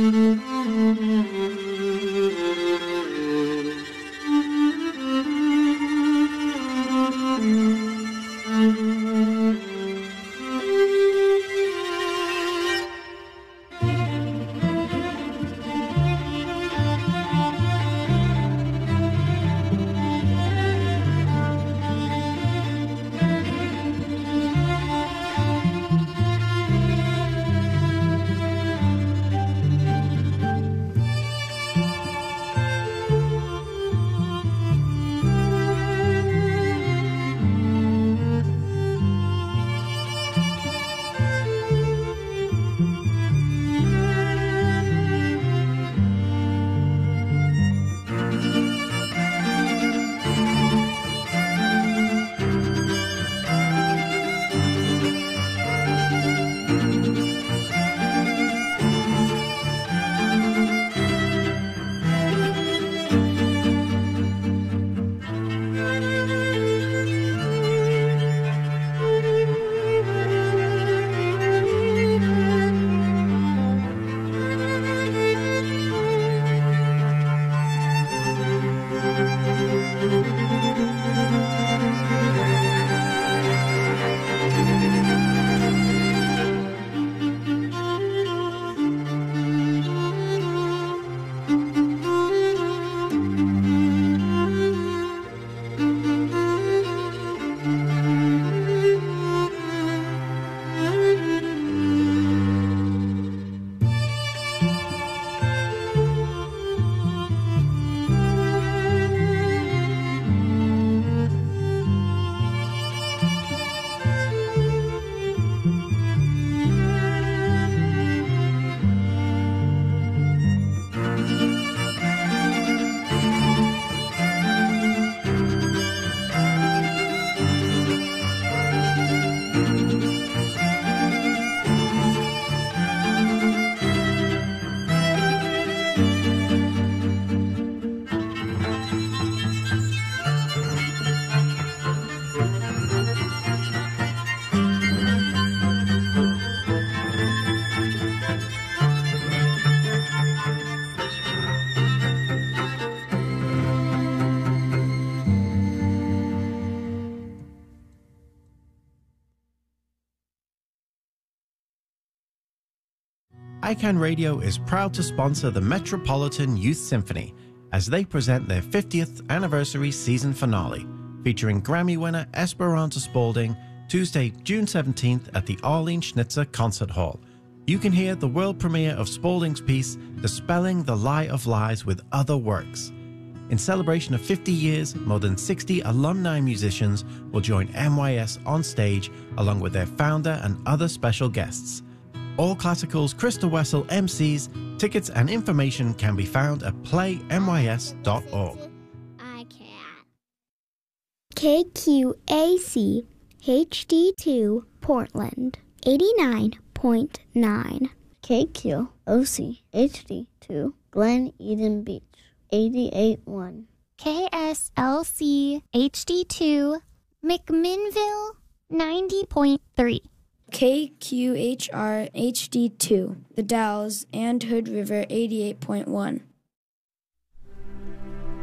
ICANN Radio is proud to sponsor the Metropolitan Youth Symphony as they present their 50th anniversary season finale, featuring Grammy winner Esperanza Spalding, Tuesday, June 17th at the Arlene Schnitzer Concert Hall. You can hear the world premiere of Spalding's piece, Dispelling the Lie of Lies with Other Works. In celebration of 50 years, more than 60 alumni musicians will join MYS on stage along with their founder and other special guests. All Classical's Krista Wessel MCs, tickets and information can be found at playmys.org. KQAC HD2 Portland 89.9. KQOC HD2 Glen Eden Beach 88.1. KSLC HD2 McMinnville 90.3. KQHR HD2 The Dalles and Hood River 88.1.